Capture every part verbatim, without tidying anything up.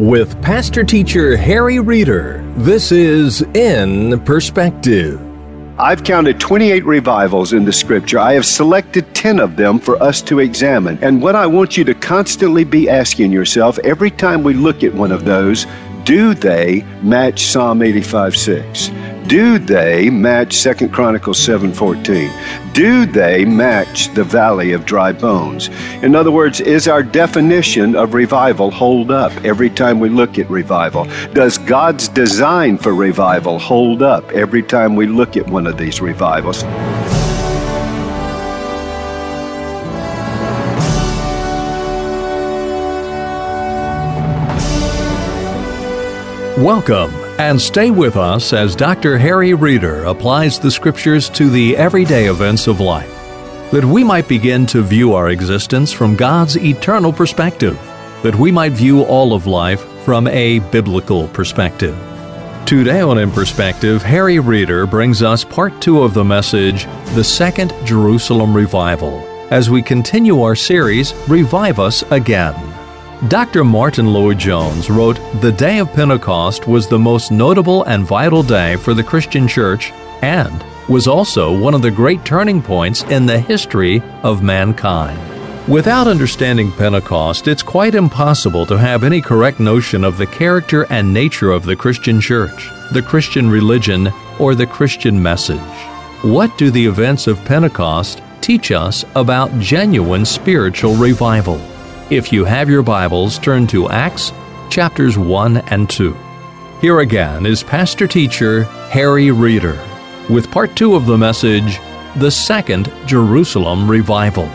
With Pastor Teacher Harry Reeder, this is In Perspective. I've counted twenty-eight revivals in the Scripture. I have selected ten of them for us to examine. And what I want you to constantly be asking yourself every time we look at one of those, do they match Psalm eighty-five six? Do they match Second Chronicles seven fourteen? Do they match the valley of dry bones? In other words, is our definition of revival hold up every time we look at revival? Does God's design for revival hold up every time we look at one of these revivals? Welcome, and stay with us as Doctor Harry Reeder applies the Scriptures to the everyday events of life, that we might begin to view our existence from God's eternal perspective, that we might view all of life from a biblical perspective. Today on In Perspective, Harry Reeder brings us part two of the message, The Second Jerusalem Revival, as we continue our series, Revive Us Again. Doctor Martin Lloyd-Jones wrote, "The day of Pentecost was the most notable and vital day for the Christian church and was also one of the great turning points in the history of mankind." Without understanding Pentecost, it's quite impossible to have any correct notion of the character and nature of the Christian church, the Christian religion, or the Christian message. What do the events of Pentecost teach us about genuine spiritual revival? If you have your Bibles, turn to Acts chapters one and two. Here again is Pastor Teacher Harry Reeder with part two of the message, The Second Jerusalem Revival.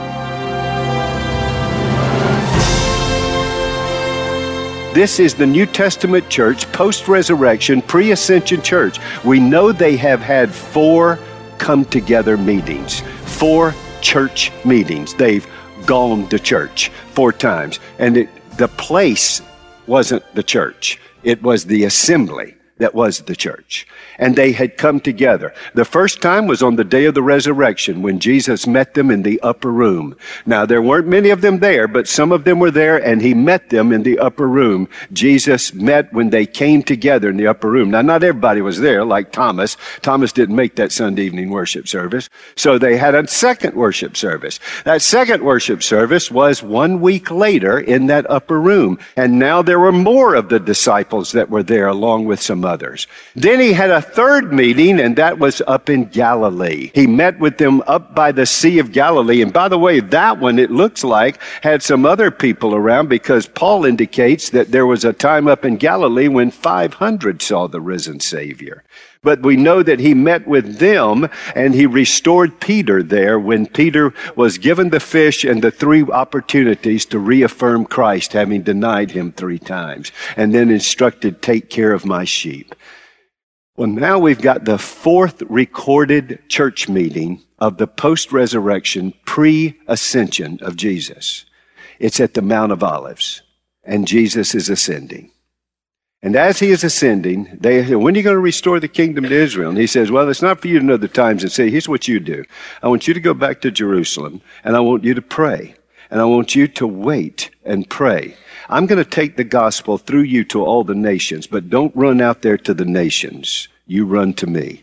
This is the New Testament church, post-resurrection, pre-ascension church. We know they have had four come-together meetings, four church meetings. They've gone to church four times. And it, the place wasn't the church. It was the assembly that was the church. And they had come together. The first time was on the day of the resurrection when Jesus met them in the upper room. Now, there weren't many of them there, but some of them were there, and he met them in the upper room. Jesus met when they came together in the upper room. Now, not everybody was there, like Thomas. Thomas didn't make that Sunday evening worship service. So they had a second worship service. That second worship service was one week later in that upper room. And now there were more of the disciples that were there along with some others. Then he had a third meeting, and that was up in Galilee. He met with them up by the Sea of Galilee. And by the way, that one, it looks like, had some other people around, because Paul indicates that there was a time up in Galilee when five hundred saw the risen Savior. But we know that he met with them, and he restored Peter there when Peter was given the fish and the three opportunities to reaffirm Christ, having denied him three times, and then instructed, "Take care of my sheep." Well, now we've got the fourth recorded church meeting of the post-resurrection, pre-ascension of Jesus. It's at the Mount of Olives, and Jesus is ascending. And as he is ascending, they say, "When are you going to restore the kingdom to Israel?" And he says, "Well, it's not for you to know the times and say, here's what you do. I want you to go back to Jerusalem, and I want you to pray. And I want you to wait and pray. I'm going to take the gospel through you to all the nations, but don't run out there to the nations. You run to me.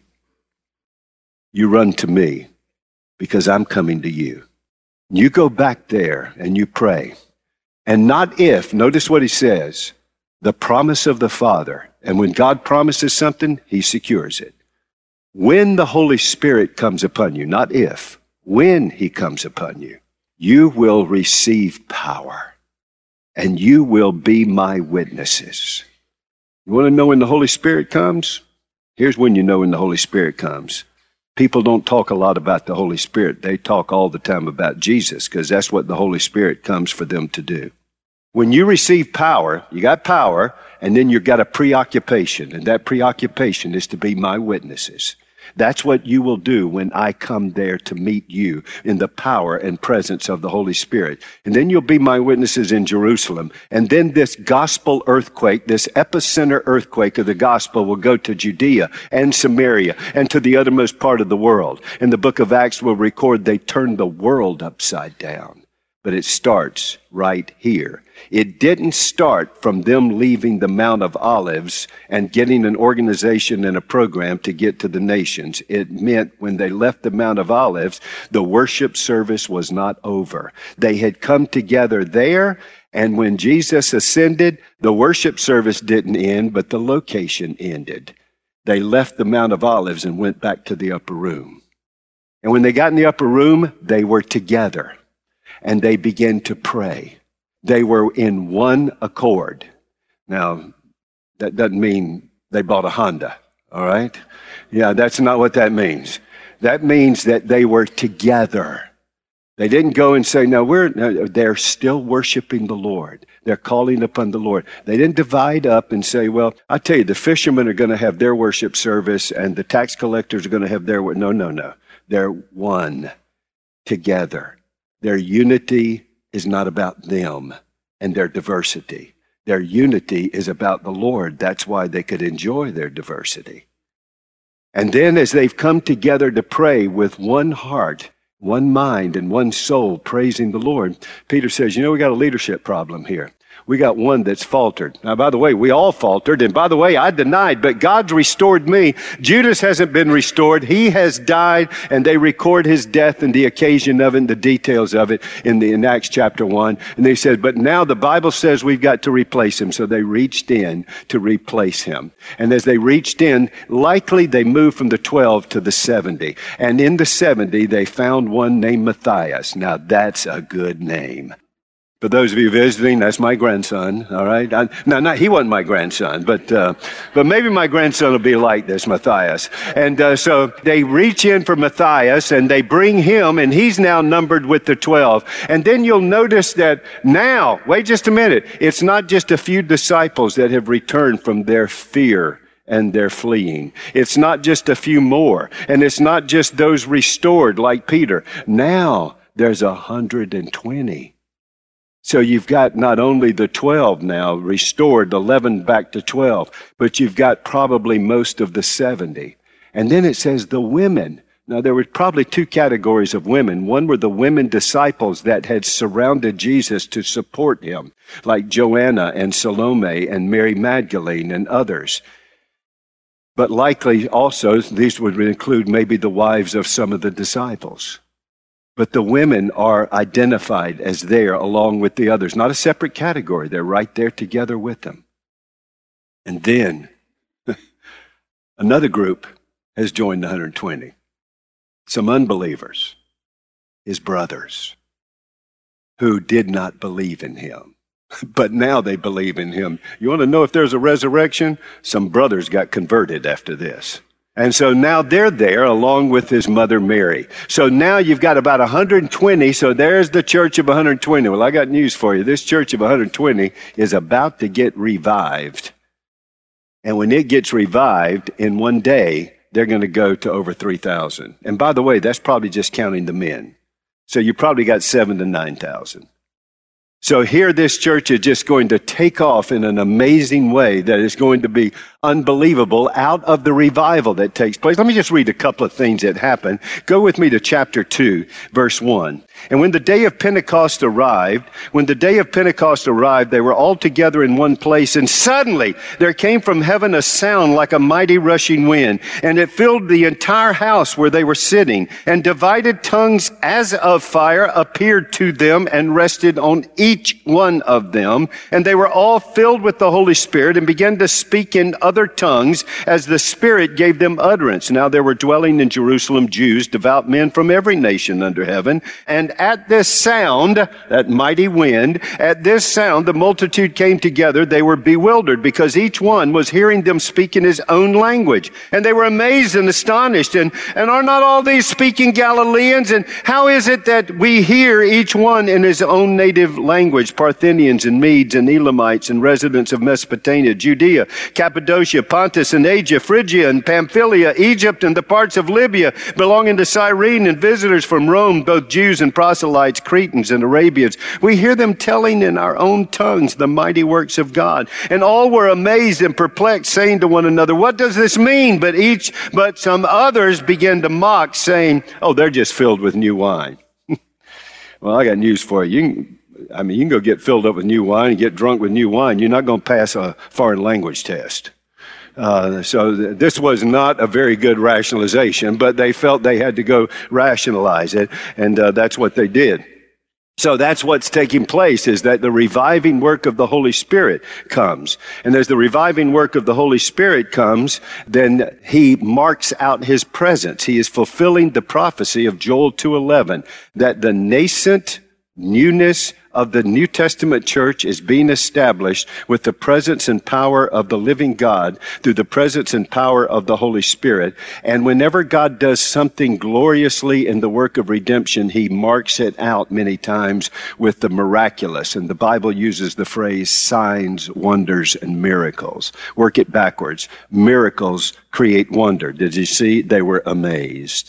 You run to me because I'm coming to you. You go back there and you pray. And not if, notice what he says, the promise of the Father. And when God promises something, he secures it. When the Holy Spirit comes upon you, not if, when he comes upon you, you will receive power, and you will be my witnesses. You want to know when the Holy Spirit comes? Here's when you know when the Holy Spirit comes. People don't talk a lot about the Holy Spirit. They talk all the time about Jesus, because that's what the Holy Spirit comes for them to do. When you receive power, you got power, and then you've got a preoccupation, and that preoccupation is to be my witnesses. That's what you will do when I come there to meet you in the power and presence of the Holy Spirit. And then you'll be my witnesses in Jerusalem. And then this gospel earthquake, this epicenter earthquake of the gospel will go to Judea and Samaria and to the uttermost part of the world. And the book of Acts will record they turned the world upside down but it starts right here. It didn't start from them leaving the Mount of Olives and getting an organization and a program to get to the nations. It meant when they left the Mount of Olives, the worship service was not over. They had come together there, and when Jesus ascended, the worship service didn't end, but the location ended. They left the Mount of Olives and went back to the upper room. And when they got in the upper room, they were together. And they began to pray. They were in one accord. Now, that doesn't mean they bought a Honda, all right? Yeah, that's not what that means. That means that they were together. They didn't go and say, no, we're, no, they're still worshiping the Lord. They're calling upon the Lord. They didn't divide up and say, well, I tell you, the fishermen are going to have their worship service and the tax collectors are going to have their, no, no, no. They're one together. Their unity is not about them and their diversity. Their unity is about the Lord. That's why they could enjoy their diversity. And then as they've come together to pray with one heart, one mind, and one soul praising the Lord, Peter says, you know, we got a leadership problem here. We got one that's faltered. Now, by the way, we all faltered. And by the way, I denied, but God's restored me. Judas hasn't been restored. He has died, and they record his death and the occasion of it and the details of it in the in Acts chapter one. And they said, but now the Bible says we've got to replace him. So they reached in to replace him. And as they reached in, likely they moved from the twelve to the seventy. And in the seventy, they found one named Matthias. Now, that's a good name. For those of you visiting, that's my grandson, all right? I, no, not, he wasn't my grandson, but uh, but maybe my grandson will be like this, Matthias. And uh, so they reach in for Matthias, and they bring him, and he's now numbered with the twelve. And then you'll notice that now, wait just a minute, it's not just a few disciples that have returned from their fear and they're fleeing. It's not just a few more, and it's not just those restored like Peter. Now there's one hundred twenty. So you've got not only the twelve now restored, eleven back to twelve, but you've got probably most of the seventy. And then it says the women. Now there were probably two categories of women. One were the women disciples that had surrounded Jesus to support him, like Joanna and Salome and Mary Magdalene and others. But likely also, these would include maybe the wives of some of the disciples. But the women are identified as there along with the others. Not a separate category. They're right there together with them. And then another group has joined the one hundred twenty. Some unbelievers, his brothers, who did not believe in him. But now they believe in him. You want to know if there's a resurrection? Some brothers got converted after this. And so now they're there along with his mother Mary. So now you've got about one hundred twenty. So there's the church of one hundred twenty. Well, I got news for you. This church of one hundred twenty is about to get revived. And when it gets revived in one day, they're going to go to over three thousand. And by the way, that's probably just counting the men. So you probably got seven to nine thousand. So here this church is just going to take off in an amazing way that is going to be unbelievable out of the revival that takes place. Let me just read a couple of things that happen. Go with me to chapter two, verse one. And when the day of Pentecost arrived, when the day of Pentecost arrived, they were all together in one place, and suddenly there came from heaven a sound like a mighty rushing wind, and it filled the entire house where they were sitting, and divided tongues as of fire appeared to them and rested on each one of them, and they were all filled with the Holy Spirit and began to speak in other tongues as the Spirit gave them utterance. Now there were dwelling in Jerusalem Jews, devout men from every nation under heaven, and at this sound, that mighty wind, at this sound, the multitude came together. They were bewildered because each one was hearing them speak in his own language. And they were amazed and astonished. And, and are not all these speaking Galileans? And how is it that we hear each one in his own native language? Parthians and Medes and Elamites and residents of Mesopotamia, Judea, Cappadocia, Pontus and Asia, Phrygia and Pamphylia, Egypt and the parts of Libya belonging to Cyrene, and visitors from Rome, both Jews and proselytes, Cretans and Arabians. We hear them telling in our own tongues the mighty works of God. And all were amazed and perplexed, saying to one another, what does this mean? But each, but some others began to mock, saying, oh, they're just filled with new wine. Well, I got news for you. You can, I mean, you can go get filled up with new wine and get drunk with new wine. You're not going to pass a foreign language test. Uh, so th- this was not a very good rationalization, but they felt they had to go rationalize it, and uh, that's what they did. So that's what's taking place, is that the reviving work of the Holy Spirit comes. And as the reviving work of the Holy Spirit comes, then he marks out his presence. He is fulfilling the prophecy of Joel two eleven, that the nascent newness of the New Testament church is being established with the presence and power of the living God through the presence and power of the Holy Spirit. And whenever God does something gloriously in the work of redemption, he marks it out many times with the miraculous. And the Bible uses the phrase signs, wonders, and miracles. Work it backwards. Miracles create wonder. Did you see? They were amazed.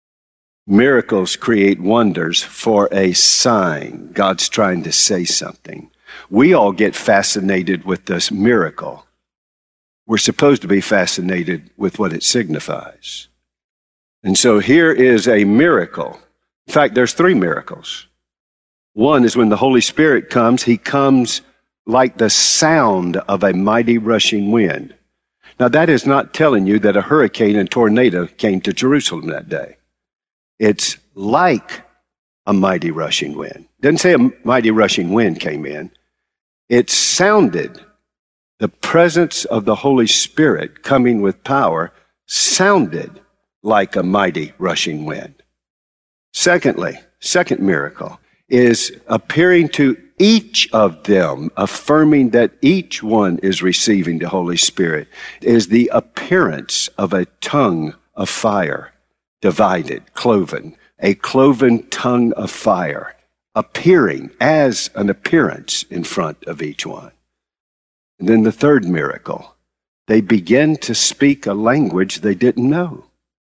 Miracles create wonders for a sign. God's trying to say something. We all get fascinated with this miracle. We're supposed to be fascinated with what it signifies. And so here is a miracle. In fact, there's three miracles. One is when the Holy Spirit comes, he comes like the sound of a mighty rushing wind. Now, that is not telling you that a hurricane and tornado came to Jerusalem that day. It's like a mighty rushing wind. Doesn't say a mighty rushing wind came in. It sounded, the presence of the Holy Spirit coming with power sounded like a mighty rushing wind. Secondly, second miracle is appearing to each of them, affirming that each one is receiving the Holy Spirit, is the appearance of a tongue of fire. Divided, cloven, a cloven tongue of fire, appearing as an appearance in front of each one. And then the third miracle, they begin to speak a language they didn't know.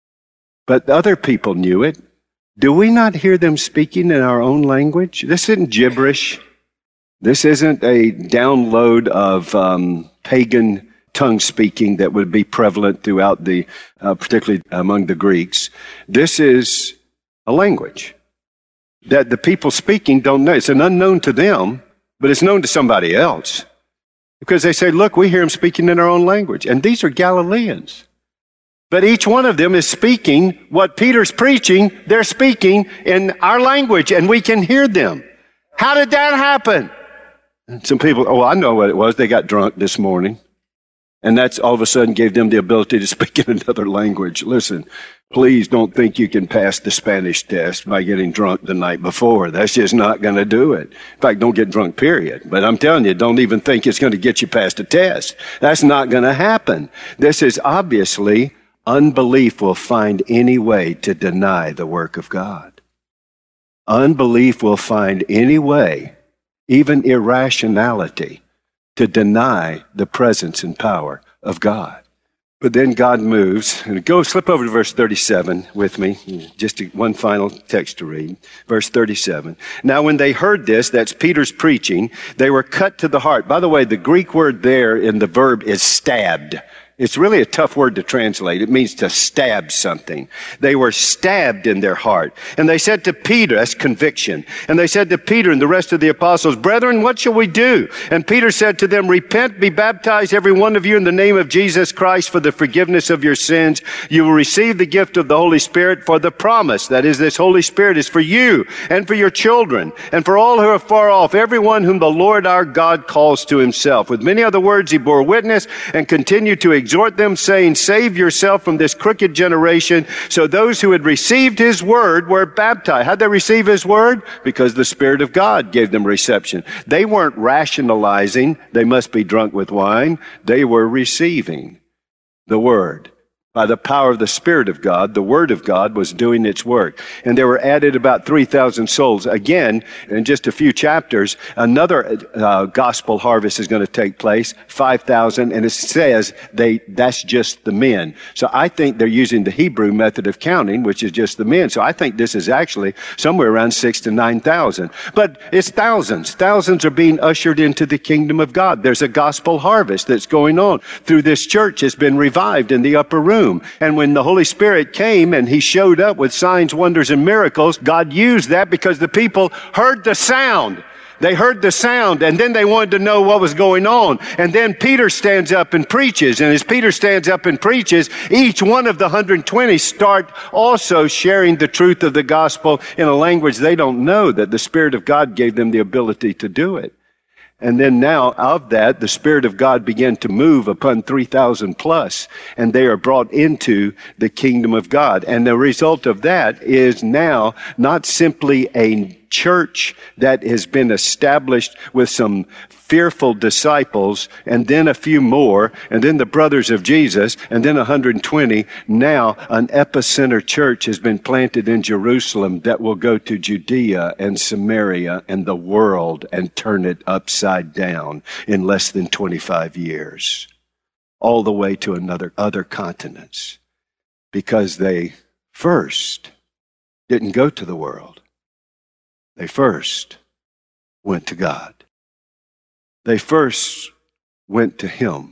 But other people knew it. Do we not hear them speaking in our own language? This isn't gibberish. This isn't a download of um, pagan tongue speaking that would be prevalent throughout the, uh, particularly among the Greeks. This is a language that the people speaking don't know. It's an unknown to them, but it's known to somebody else. Because they say, look, we hear them speaking in our own language. And these are Galileans. But each one of them is speaking what Peter's preaching. They're speaking in our language, and we can hear them. How did that happen? Some people, oh, I know what it was. They got drunk this morning. And that's all of a sudden gave them the ability to speak in another language. Listen, please don't think you can pass the Spanish test by getting drunk the night before. That's just not going to do it. In fact, don't get drunk, period. But I'm telling you, don't even think it's going to get you past a test. That's not going to happen. This is obviously, unbelief will find any way to deny the work of God. Unbelief will find any way, even irrationality, to deny the presence and power of God. But then God moves. And go slip over to verse thirty-seven with me. Just one final text to read. Verse thirty-seven. Now when they heard this, that's Peter's preaching, they were cut to the heart. By the way, the Greek word there in the verb is stabbed. It's really a tough word to translate. It means to stab something. They were stabbed in their heart. And they said to Peter, that's conviction. And they said to Peter and the rest of the apostles, brethren, what shall we do? And Peter said to them, repent, be baptized, every one of you, in the name of Jesus Christ for the forgiveness of your sins. You will receive the gift of the Holy Spirit, for the promise, that is, this Holy Spirit is for you and for your children and for all who are far off, everyone whom the Lord our God calls to himself. With many other words, he bore witness and continued to exhort them, saying, save yourself from this crooked generation. So those who had received his word were baptized. How'd they receive his word? Because the Spirit of God gave them reception. They weren't rationalizing, they must be drunk with wine. They were receiving the word. By the power of the Spirit of God, the Word of God was doing its work. And there were added about three thousand souls. Again, in just a few chapters, another uh, gospel harvest is going to take place, five thousand, and it says they that's just the men. So I think they're using the Hebrew method of counting, which is just the men. So I think this is actually somewhere around six to nine thousand. But it's thousands. Thousands are being ushered into the kingdom of God. There's a gospel harvest that's going on through this church. It's been revived in the upper room. room. And when the Holy Spirit came and he showed up with signs, wonders, and miracles, God used that because the people heard the sound. They heard the sound, and then they wanted to know what was going on. And then Peter stands up and preaches. And as Peter stands up and preaches, each one of the one hundred twenty start also sharing the truth of the gospel in a language they don't know, that the Spirit of God gave them the ability to do it. And then now, of that, the Spirit of God began to move upon three thousand plus, and they are brought into the kingdom of God. And the result of that is now not simply a church that has been established with some fearful disciples, and then a few more, and then the brothers of Jesus, and then one hundred twenty. Now an epicenter church has been planted in Jerusalem that will go to Judea and Samaria and the world and turn it upside down in less than twenty-five years, all the way to another other continents, because they first didn't go to the world. They first went to God. They first went to Him,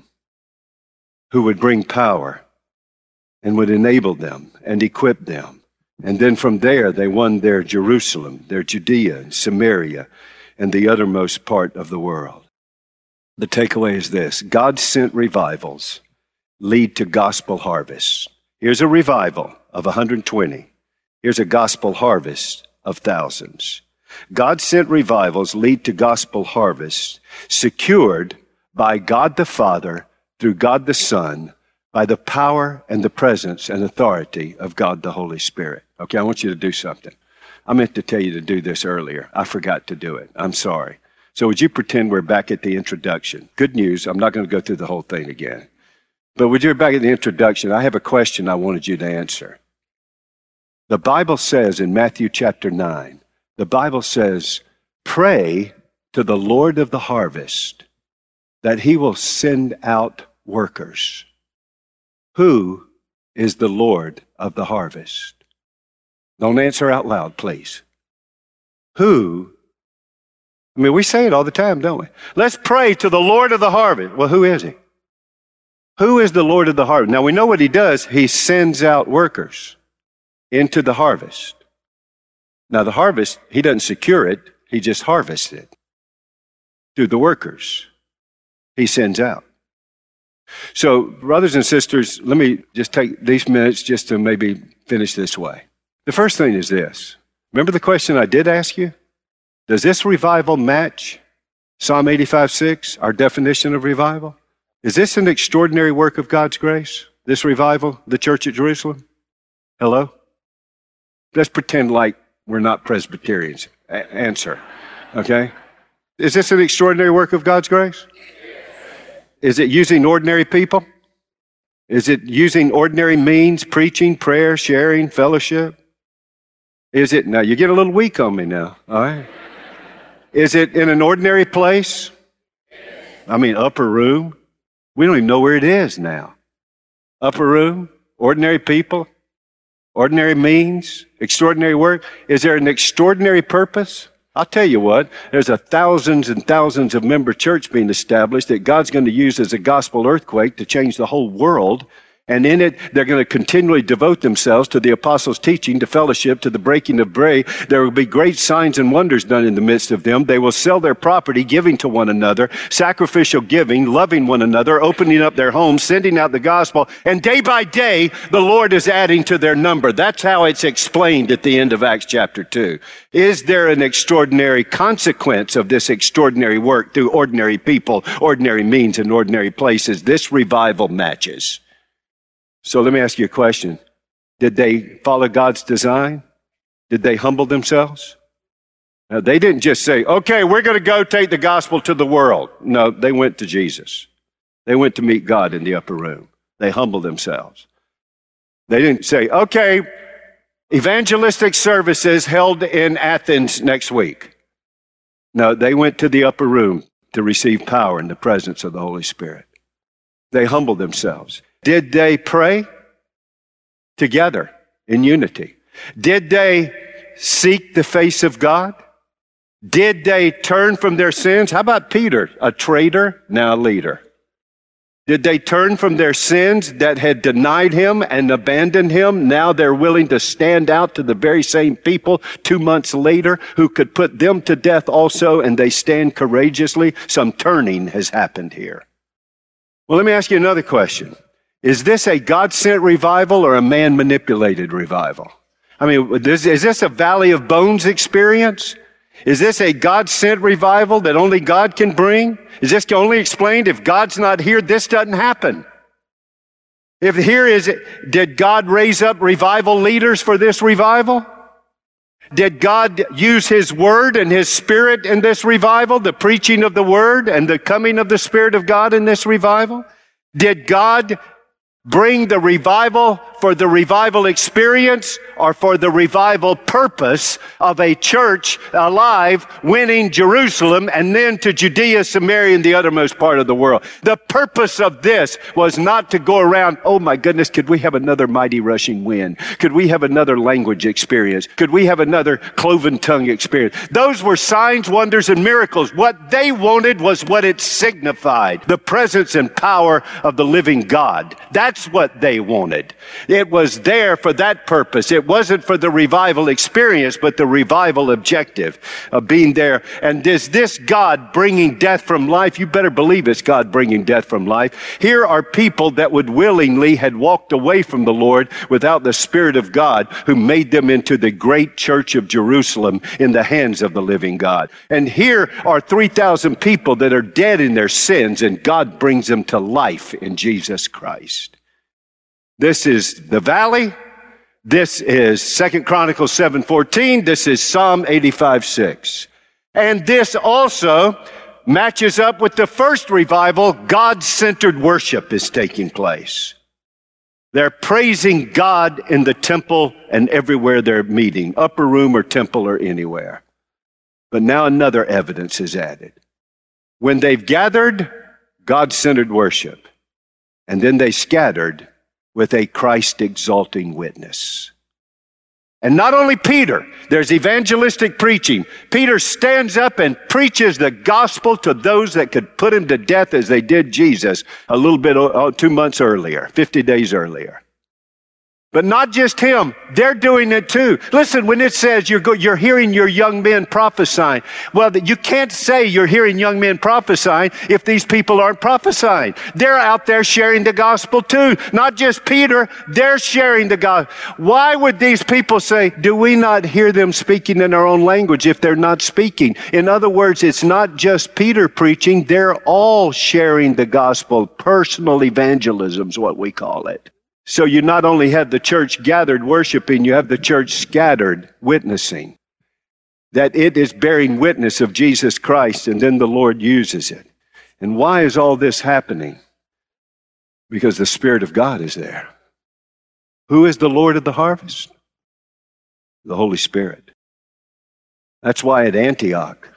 who would bring power and would enable them and equip them. And then from there, they won their Jerusalem, their Judea, Samaria, and the uttermost part of the world. The takeaway is this: God sent revivals lead to gospel harvests. Here's a revival of one hundred twenty. Here's a gospel harvest of thousands. God sent revivals lead to gospel harvests secured by God the Father through God the Son by the power and the presence and authority of God the Holy Spirit. Okay, I want you to do something. I meant to tell you to do this earlier. I forgot to do it. I'm sorry. So would you pretend we're back at the introduction? Good news, I'm not going to go through the whole thing again. But would you back at the introduction? I have a question I wanted you to answer. The Bible says in Matthew chapter nine, the Bible says, pray to the Lord of the harvest that He will send out workers. Who is the Lord of the harvest? Don't answer out loud, please. Who? I mean, we say it all the time, don't we? Let's pray to the Lord of the harvest. Well, who is He? Who is the Lord of the harvest? Now, we know what He does. He sends out workers into the harvest. Now, the harvest, He doesn't secure it. He just harvests it through the workers He sends out. So, brothers and sisters, let me just take these minutes just to maybe finish this way. The first thing is this. Remember the question I did ask you? Does this revival match Psalm eighty-five six, our definition of revival? Is this an extraordinary work of God's grace, this revival, the church at Jerusalem? Hello? Let's pretend like we're not Presbyterians. A- answer. Okay? Is this an extraordinary work of God's grace? Is it using ordinary people? Is it using ordinary means, preaching, prayer, sharing, fellowship? Is it, now you get a little weak on me now, all right? Is it in an ordinary place? I mean, upper room? We don't even know where it is now. Upper room, ordinary people, ordinary means, extraordinary work. Is there an extraordinary purpose? I'll tell you what, there's a thousands and thousands of member church being established that God's going to use as a gospel earthquake to change the whole world. And in it, they're going to continually devote themselves to the apostles' teaching, to fellowship, to the breaking of bread. There will be great signs and wonders done in the midst of them. They will sell their property, giving to one another, sacrificial giving, loving one another, opening up their homes, sending out the gospel. And day by day, the Lord is adding to their number. That's how it's explained at the end of Acts chapter two. Is there an extraordinary consequence of this extraordinary work through ordinary people, ordinary means, and ordinary places? This revival matches. So let me ask you a question. Did they follow God's design? Did they humble themselves? Now, they didn't just say, okay, we're going to go take the gospel to the world. No, they went to Jesus. They went to meet God in the upper room. They humbled themselves. They didn't say, okay, evangelistic services held in Athens next week. No, they went to the upper room to receive power in the presence of the Holy Spirit. They humbled themselves. Did they pray together in unity? Did they seek the face of God? Did they turn from their sins? How about Peter, a traitor, now a leader? Did they turn from their sins that had denied him and abandoned him? Now they're willing to stand out to the very same people two months later who could put them to death also, and they stand courageously. Some turning has happened here. Well, let me ask you another question. Is this a God-sent revival or a man-manipulated revival? I mean, this, is this a Valley of Bones experience? Is this a God-sent revival that only God can bring? Is this only explained if God's not here, this doesn't happen? If here is, did God raise up revival leaders for this revival? Did God use His Word and His Spirit in this revival, the preaching of the Word and the coming of the Spirit of God in this revival? Did God bring the revival for the revival experience or for the revival purpose of a church alive, winning Jerusalem and then to Judea, Samaria, and the uttermost part of the world? The purpose of this was not to go around, oh my goodness, could we have another mighty rushing wind? Could we have another language experience? Could we have another cloven tongue experience? Those were signs, wonders, and miracles. What they wanted was what it signified, the presence and power of the living God. That's what they wanted. It was there for that purpose. It wasn't for the revival experience, but the revival objective of being there. And is this God bringing death from life? You better believe it's God bringing death from life. Here are people that would willingly had walked away from the Lord without the Spirit of God, who made them into the great church of Jerusalem in the hands of the living God. And here are three thousand people that are dead in their sins, and God brings them to life in Jesus Christ. This is the valley. This is Second Chronicles seven fourteen. This is Psalm eighty-five six. And this also matches up with the first revival. God-centered worship is taking place. They're praising God in the temple and everywhere they're meeting, upper room or temple or anywhere. But now another evidence is added. When they've gathered, God-centered worship, and then they scattered with a Christ-exalting witness. And not only Peter, there's evangelistic preaching. Peter stands up and preaches the gospel to those that could put him to death as they did Jesus a little bit, oh, two months earlier, fifty days earlier. But not just him, they're doing it too. Listen, when it says you're, go, you're hearing your young men prophesying, well, you can't say you're hearing young men prophesying if these people aren't prophesying. They're out there sharing the gospel too. Not just Peter, they're sharing the gospel. Why would these people say, do we not hear them speaking in our own language if they're not speaking? In other words, it's not just Peter preaching, they're all sharing the gospel. Personal evangelism is what we call it. So you not only have the church gathered worshiping, you have the church scattered witnessing. That it is bearing witness of Jesus Christ, and then the Lord uses it. And why is all this happening? Because the Spirit of God is there. Who is the Lord of the harvest? The Holy Spirit. That's why at Antioch,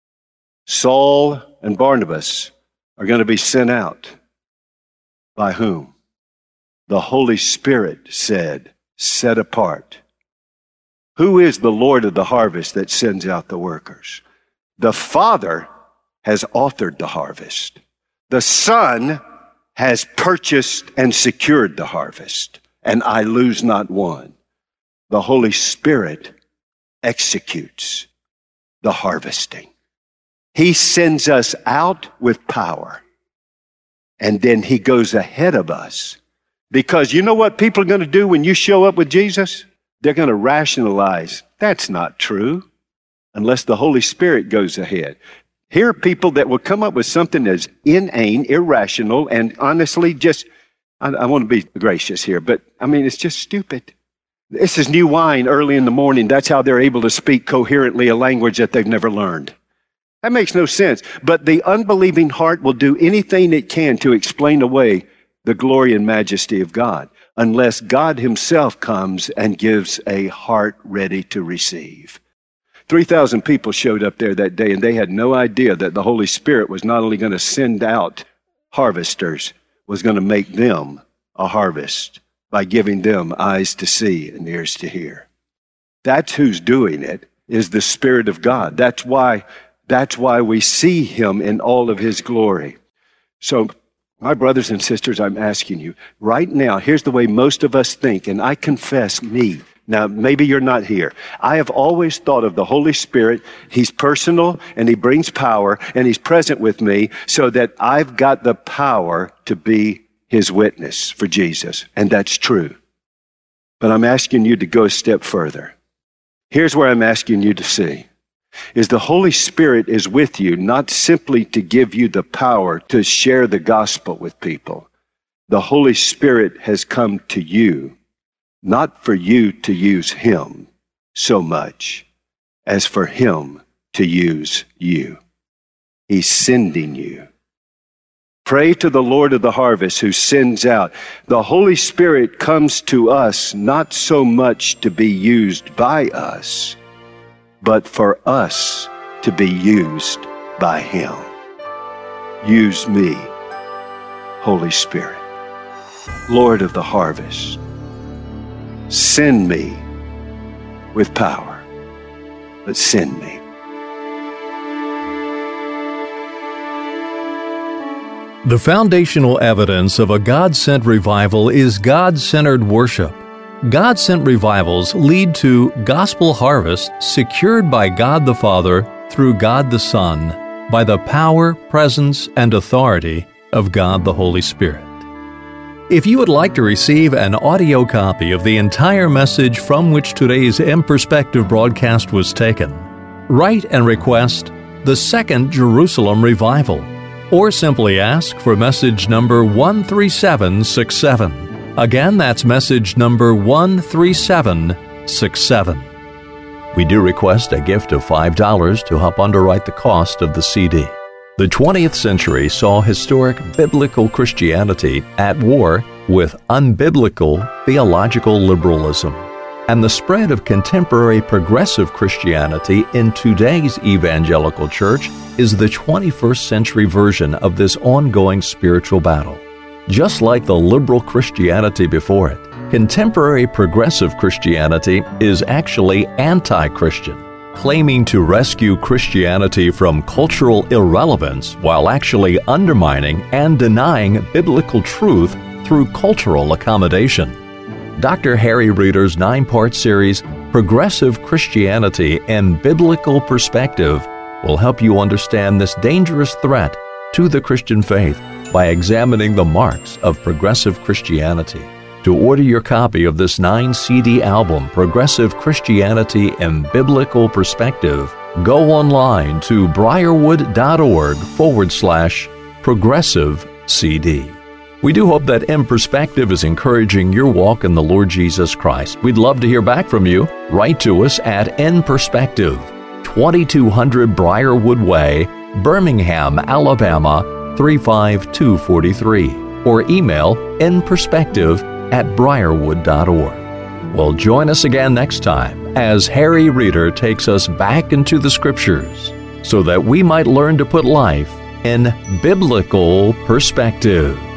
Saul and Barnabas are going to be sent out. By whom? The Holy Spirit said, set apart. Who is the Lord of the harvest that sends out the workers? The Father has authored the harvest. The Son has purchased and secured the harvest, and I lose not one. The Holy Spirit executes the harvesting. He sends us out with power, and then He goes ahead of us. Because you know what people are going to do when you show up with Jesus? They're going to rationalize, that's not true, unless the Holy Spirit goes ahead. Here are people that will come up with something that's inane, irrational, and honestly just, I, I want to be gracious here, but I mean, it's just stupid. This is new wine early in the morning. That's how they're able to speak coherently a language that they've never learned. That makes no sense. But the unbelieving heart will do anything it can to explain away the glory and majesty of God, unless God Himself comes and gives a heart ready to receive. three thousand people showed up there that day, and they had no idea that the Holy Spirit was not only going to send out harvesters, was going to make them a harvest by giving them eyes to see and ears to hear. That's who's doing it, is the Spirit of God. That's why, that's why we see Him in all of His glory. So My brothers and sisters, I'm asking you, right now, here's the way most of us think, and I confess me. Now, maybe you're not here. I have always thought of the Holy Spirit. He's personal, and He brings power, and He's present with me, so that I've got the power to be His witness for Jesus. And that's true. But I'm asking you to go a step further. Here's where I'm asking you to see. Is the Holy Spirit is with you, not simply to give you the power to share the gospel with people. The Holy Spirit has come to you, not for you to use Him so much as for Him to use you. He's sending you. Pray to the Lord of the harvest who sends out. The Holy Spirit comes to us not so much to be used by us, but for us to be used by Him. Use me, Holy Spirit. Lord of the harvest, send me with power, but send me. The foundational evidence of a God-sent revival is God-centered worship. God-sent revivals lead to gospel harvest secured by God the Father through God the Son by the power, presence, and authority of God the Holy Spirit. If you would like to receive an audio copy of the entire message from which today's In Perspective broadcast was taken, write and request the Second Jerusalem Revival, or simply ask for message number one three seven six seven. Again, that's message number one three seven six seven. We do request a gift of five dollars to help underwrite the cost of the C D. The twentieth century saw historic biblical Christianity at war with unbiblical theological liberalism, and the spread of contemporary progressive Christianity in today's evangelical church is the twenty-first century version of this ongoing spiritual battle. Just like the liberal Christianity before it, contemporary progressive Christianity is actually anti-Christian, claiming to rescue Christianity from cultural irrelevance while actually undermining and denying biblical truth through cultural accommodation. Doctor Harry Reeder's nine-part series, Progressive Christianity and Biblical Perspective, will help you understand this dangerous threat to the Christian faith by examining the marks of progressive Christianity. To order your copy of this nine C D album, Progressive Christianity and Biblical Perspective, go online to briarwood.org forward slash progressive CD. We do hope that In Perspective is encouraging your walk in the Lord Jesus Christ. We'd love to hear back from you. Write to us at In Perspective, twenty-two hundred Briarwood Way, Birmingham, Alabama, three five two four three, or email inperspective at briarwood dot org. Well, join us again next time as Harry Reeder takes us back into the Scriptures so that we might learn to put life in biblical perspective.